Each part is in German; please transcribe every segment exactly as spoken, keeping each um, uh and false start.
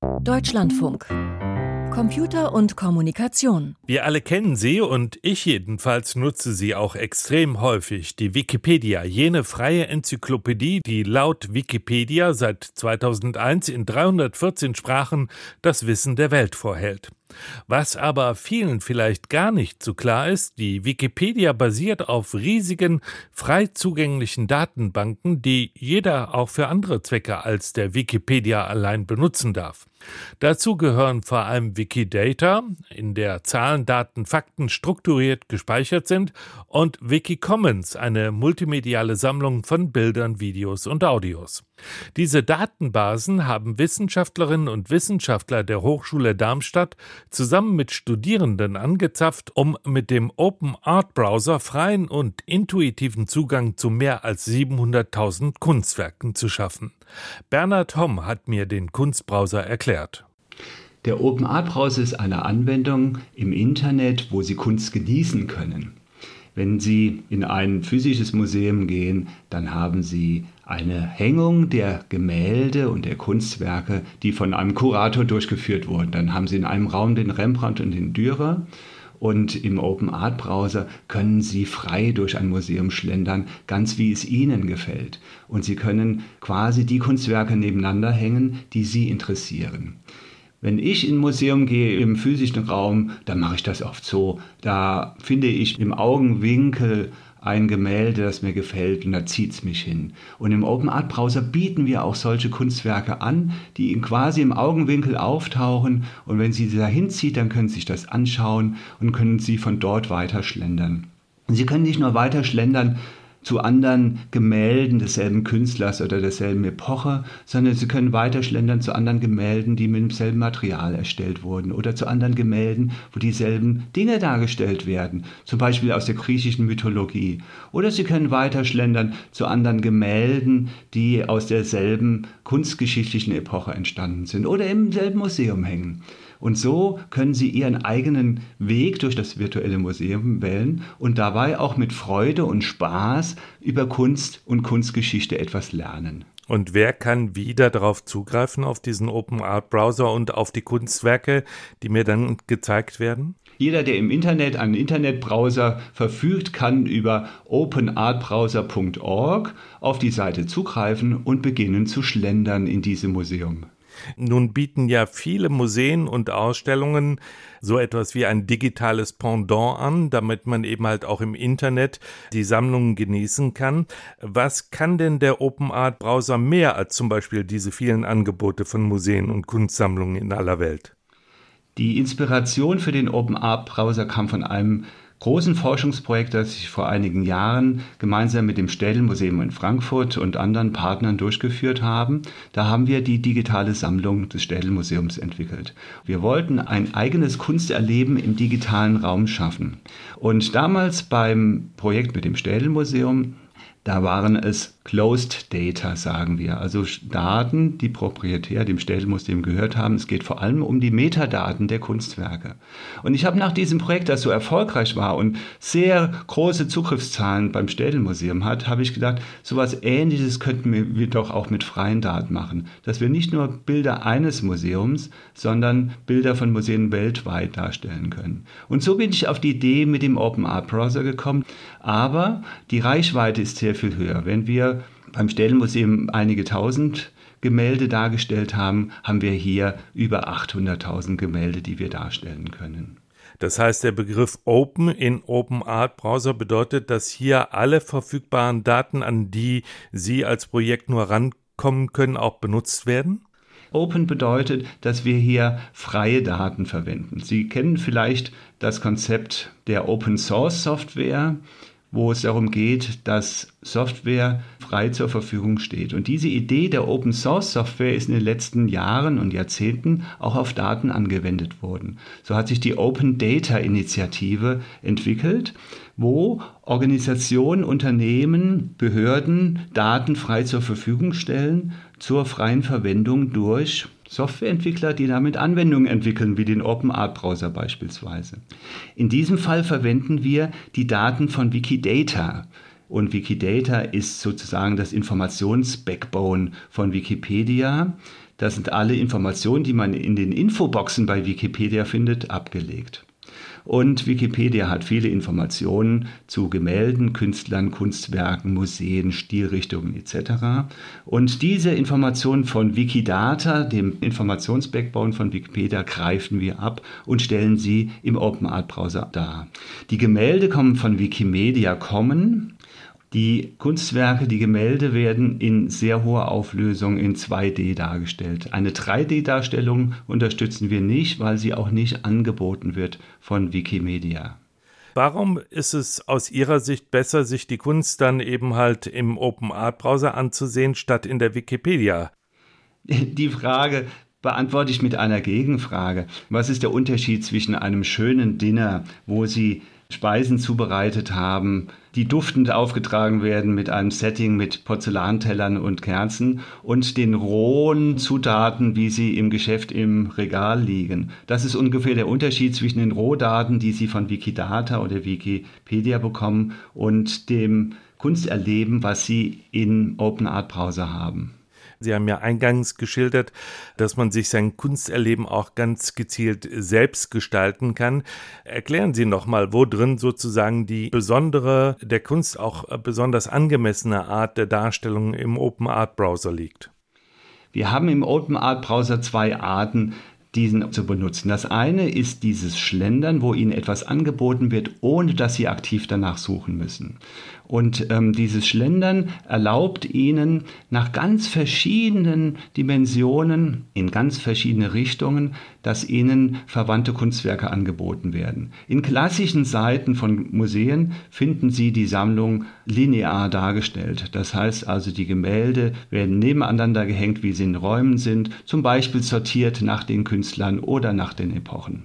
Deutschlandfunk. Computer und Kommunikation. Wir alle kennen sie und ich jedenfalls nutze sie auch extrem häufig, die Wikipedia, jene freie Enzyklopädie, die laut Wikipedia seit zweitausendeins in dreihundertvierzehn Sprachen das Wissen der Welt vorhält. Was aber vielen vielleicht gar nicht so klar ist, die Wikipedia basiert auf riesigen, frei zugänglichen Datenbanken, die jeder auch für andere Zwecke als der Wikipedia allein benutzen darf. Dazu gehören vor allem Wikidata, in der Zahlen, Daten, Fakten strukturiert gespeichert sind, und Wikicommons, eine multimediale Sammlung von Bildern, Videos und Audios. Diese Datenbasen haben Wissenschaftlerinnen und Wissenschaftler der Hochschule Darmstadt zusammen mit Studierenden angezapft, um mit dem Open Art Browser freien und intuitiven Zugang zu mehr als siebenhunderttausend Kunstwerken zu schaffen. Bernhard Homm hat mir den Kunstbrowser erklärt. Der Open Art Browser ist eine Anwendung im Internet, wo Sie Kunst genießen können. Wenn Sie in ein physisches Museum gehen, dann haben Sie eine Hängung der Gemälde und der Kunstwerke, die von einem Kurator durchgeführt wurden. Dann haben Sie in einem Raum den Rembrandt und den Dürer. Und im Open Art Browser können Sie frei durch ein Museum schlendern, ganz wie es Ihnen gefällt. Und Sie können quasi die Kunstwerke nebeneinander hängen, die Sie interessieren. Wenn ich in ein Museum gehe, im physischen Raum, dann mache ich das oft so. Da finde ich im Augenwinkel ein Gemälde, das mir gefällt, und da zieht es mich hin. Und im Open Art Browser bieten wir auch solche Kunstwerke an, die quasi im Augenwinkel auftauchen. Und wenn Sie sie da hinzieht, dann können Sie sich das anschauen und können Sie von dort weiter schlendern. Und Sie können nicht nur weiter schlendern zu anderen Gemälden desselben Künstlers oder derselben Epoche, sondern Sie können weiter schlendern zu anderen Gemälden, die mit demselben Material erstellt wurden, oder zu anderen Gemälden, wo dieselben Dinge dargestellt werden, zum Beispiel aus der griechischen Mythologie. Oder Sie können weiter schlendern zu anderen Gemälden, die aus derselben kunstgeschichtlichen Epoche entstanden sind oder im selben Museum hängen. Und so können Sie Ihren eigenen Weg durch das virtuelle Museum wählen und dabei auch mit Freude und Spaß über Kunst und Kunstgeschichte etwas lernen. Und wer kann wieder darauf zugreifen, auf diesen Open Art Browser und auf die Kunstwerke, die mir dann gezeigt werden? Jeder, der im Internet einen Internetbrowser verfügt, kann über open art browser punkt org auf die Seite zugreifen und beginnen zu schlendern in diesem Museum. Nun bieten ja viele Museen und Ausstellungen so etwas wie ein digitales Pendant an, damit man eben halt auch im Internet die Sammlungen genießen kann. Was kann denn der Open Art Browser mehr als zum Beispiel diese vielen Angebote von Museen und Kunstsammlungen in aller Welt? Die Inspiration für den Open Art Browser kam von einem großen Forschungsprojekt, das ich vor einigen Jahren gemeinsam mit dem Städel-Museum in Frankfurt und anderen Partnern durchgeführt haben. Da haben wir die digitale Sammlung des Städel-Museums entwickelt. Wir wollten ein eigenes Kunsterleben im digitalen Raum schaffen. Und damals beim Projekt mit dem Städel-Museum, da waren es Closed Data, sagen wir, also Daten, die proprietär dem Städel-Museum gehört haben. Es geht vor allem um die Metadaten der Kunstwerke. Und ich habe nach diesem Projekt, das so erfolgreich war und sehr große Zugriffszahlen beim Städel-Museum hat, habe ich gedacht, so etwas Ähnliches könnten wir doch auch mit freien Daten machen. Dass wir nicht nur Bilder eines Museums, sondern Bilder von Museen weltweit darstellen können. Und so bin ich auf die Idee mit dem Open Art Browser gekommen. Aber die Reichweite ist sehr viel höher. Wenn wir beim Städel-Museum einige tausend Gemälde dargestellt haben, haben wir hier über achthunderttausend Gemälde, die wir darstellen können. Das heißt, der Begriff Open in Open Art Browser bedeutet, dass hier alle verfügbaren Daten, an die Sie als Projekt nur rankommen können, auch benutzt werden? Open bedeutet, dass wir hier freie Daten verwenden. Sie kennen vielleicht das Konzept der Open Source Software, wo es darum geht, dass Software frei zur Verfügung steht. Und diese Idee der Open Source Software ist in den letzten Jahren und Jahrzehnten auch auf Daten angewendet worden. So hat sich die Open Data Initiative entwickelt, wo Organisationen, Unternehmen, Behörden Daten frei zur Verfügung stellen zur freien Verwendung durch Softwareentwickler, die damit Anwendungen entwickeln, wie den Open Art Browser beispielsweise. In diesem Fall verwenden wir die Daten von Wikidata. Und Wikidata ist sozusagen das Informationsbackbone von Wikipedia. Da sind alle Informationen, die man in den Infoboxen bei Wikipedia findet, abgelegt. Und Wikipedia hat viele Informationen zu Gemälden, Künstlern, Kunstwerken, Museen, Stilrichtungen et cetera. Und diese Informationen von Wikidata, dem Informationsbackbone von Wikipedia, greifen wir ab und stellen sie im OpenArt-Browser dar. Die Gemälde kommen von Wikimedia Commons. Die Kunstwerke, die Gemälde werden in sehr hoher Auflösung in zwei D dargestellt. Eine drei D-Darstellung unterstützen wir nicht, weil sie auch nicht angeboten wird von Wikimedia. Warum ist es aus Ihrer Sicht besser, sich die Kunst dann eben halt im OpenArt-Browser anzusehen, statt in der Wikipedia? Die Frage beantworte ich mit einer Gegenfrage. Was ist der Unterschied zwischen einem schönen Dinner, wo Sie Speisen zubereitet haben, die duftend aufgetragen werden mit einem Setting mit Porzellantellern und Kerzen, und den rohen Zutaten, wie sie im Geschäft im Regal liegen? Das ist ungefähr der Unterschied zwischen den Rohdaten, die Sie von Wikidata oder Wikipedia bekommen, und dem Kunsterleben, was Sie im OpenArt-Browser haben. Sie haben ja eingangs geschildert, dass man sich sein Kunsterleben auch ganz gezielt selbst gestalten kann. Erklären Sie noch mal, wo drin sozusagen die besondere, der Kunst auch besonders angemessene Art der Darstellung im OpenArt-Browser liegt. Wir haben im OpenArt-Browser zwei Arten, diesen zu benutzen. Das eine ist dieses Schlendern, wo Ihnen etwas angeboten wird, ohne dass Sie aktiv danach suchen müssen. Und ähm, dieses Schlendern erlaubt Ihnen, nach ganz verschiedenen Dimensionen, in ganz verschiedene Richtungen, dass Ihnen verwandte Kunstwerke angeboten werden. In klassischen Seiten von Museen finden Sie die Sammlung linear dargestellt. Das heißt also, die Gemälde werden nebeneinander gehängt, wie sie in Räumen sind, zum Beispiel sortiert nach den Künstlern oder nach den Epochen.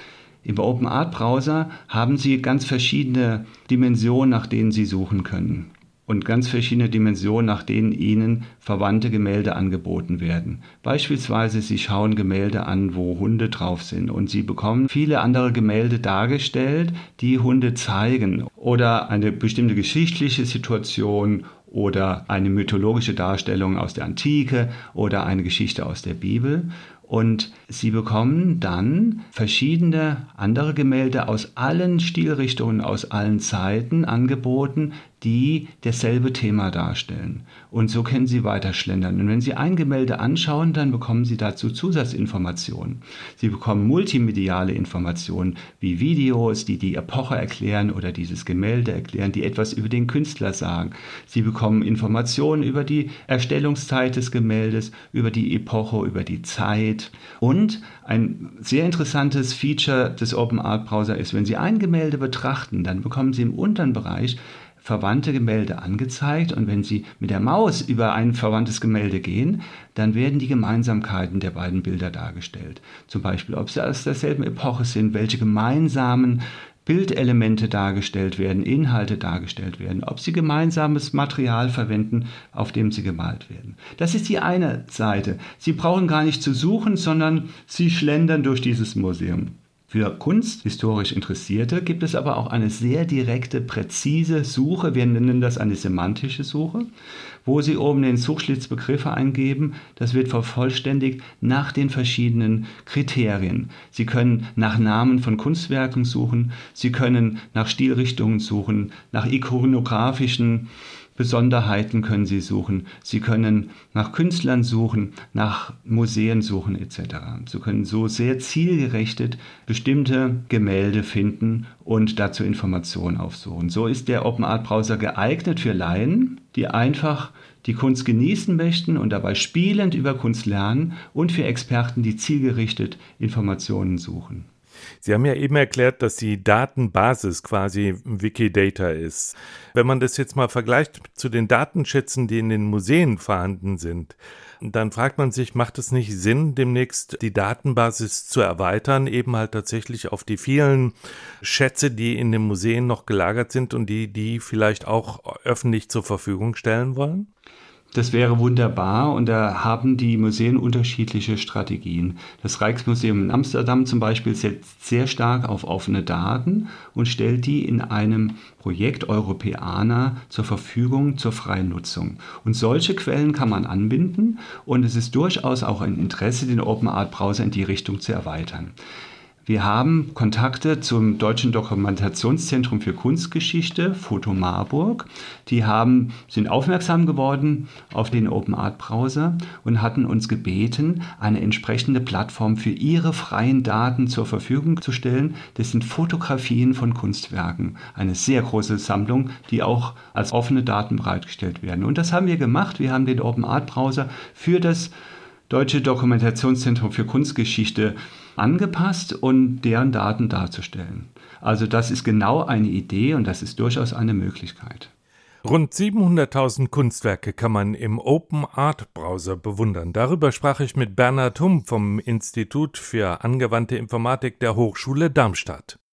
Im OpenArt-Browser haben Sie ganz verschiedene Dimensionen, nach denen Sie suchen können. Und ganz verschiedene Dimensionen, nach denen Ihnen verwandte Gemälde angeboten werden. Beispielsweise, Sie schauen Gemälde an, wo Hunde drauf sind, und Sie bekommen viele andere Gemälde dargestellt, die Hunde zeigen. Oder eine bestimmte geschichtliche Situation oder eine mythologische Darstellung aus der Antike oder eine Geschichte aus der Bibel. Und Sie bekommen dann verschiedene andere Gemälde aus allen Stilrichtungen, aus allen Zeiten angeboten, die dasselbe Thema darstellen. Und so können Sie weiterschlendern. Und wenn Sie ein Gemälde anschauen, dann bekommen Sie dazu Zusatzinformationen. Sie bekommen multimediale Informationen wie Videos, die die Epoche erklären oder dieses Gemälde erklären, die etwas über den Künstler sagen. Sie bekommen Informationen über die Erstellungszeit des Gemäldes, über die Epoche, über die Zeit. Und ein sehr interessantes Feature des OpenArt-Browser ist, wenn Sie ein Gemälde betrachten, dann bekommen Sie im unteren Bereich verwandte Gemälde angezeigt, und wenn Sie mit der Maus über ein verwandtes Gemälde gehen, dann werden die Gemeinsamkeiten der beiden Bilder dargestellt. Zum Beispiel, ob sie aus derselben Epoche sind, welche gemeinsamen Bildelemente dargestellt werden, Inhalte dargestellt werden, ob sie gemeinsames Material verwenden, auf dem sie gemalt werden. Das ist die eine Seite. Sie brauchen gar nicht zu suchen, sondern Sie schlendern durch dieses Museum. Für kunsthistorisch Interessierte gibt es aber auch eine sehr direkte, präzise Suche, wir nennen das eine semantische Suche, wo Sie oben den Suchschlitz Begriffe eingeben. Das wird vervollständigt nach den verschiedenen Kriterien. Sie können nach Namen von Kunstwerken suchen, Sie können nach Stilrichtungen suchen, nach ikonografischen Besonderheiten können Sie suchen. Sie können nach Künstlern suchen, nach Museen suchen et cetera. Sie können so sehr zielgerichtet bestimmte Gemälde finden und dazu Informationen aufsuchen. So ist der OpenArt-Browser geeignet für Laien, die einfach die Kunst genießen möchten und dabei spielend über Kunst lernen, und für Experten, die zielgerichtet Informationen suchen. Sie haben ja eben erklärt, dass die Datenbasis quasi Wikidata ist. Wenn man das jetzt mal vergleicht zu den Datenschätzen, die in den Museen vorhanden sind, dann fragt man sich, macht es nicht Sinn, demnächst die Datenbasis zu erweitern, eben halt tatsächlich auf die vielen Schätze, die in den Museen noch gelagert sind und die die vielleicht auch öffentlich zur Verfügung stellen wollen? Das wäre wunderbar und da haben die Museen unterschiedliche Strategien. Das Rijksmuseum in Amsterdam zum Beispiel setzt sehr stark auf offene Daten und stellt die in einem Projekt Europeana zur Verfügung zur freien Nutzung. Und solche Quellen kann man anbinden und es ist durchaus auch ein Interesse, den Open Art Browser in die Richtung zu erweitern. Wir haben Kontakte zum Deutschen Dokumentationszentrum für Kunstgeschichte, Foto Marburg. Die haben, sind aufmerksam geworden auf den Open Art Browser und hatten uns gebeten, eine entsprechende Plattform für ihre freien Daten zur Verfügung zu stellen. Das sind Fotografien von Kunstwerken, eine sehr große Sammlung, die auch als offene Daten bereitgestellt werden. Und das haben wir gemacht. Wir haben den Open Art Browser für das Deutsche Dokumentationszentrum für Kunstgeschichte angepasst und deren Daten darzustellen. Also das ist genau eine Idee und das ist durchaus eine Möglichkeit. Rund siebenhunderttausend Kunstwerke kann man im Open Art Browser bewundern. Darüber sprach ich mit Bernhard Humm vom Institut für angewandte Informatik der Hochschule Darmstadt.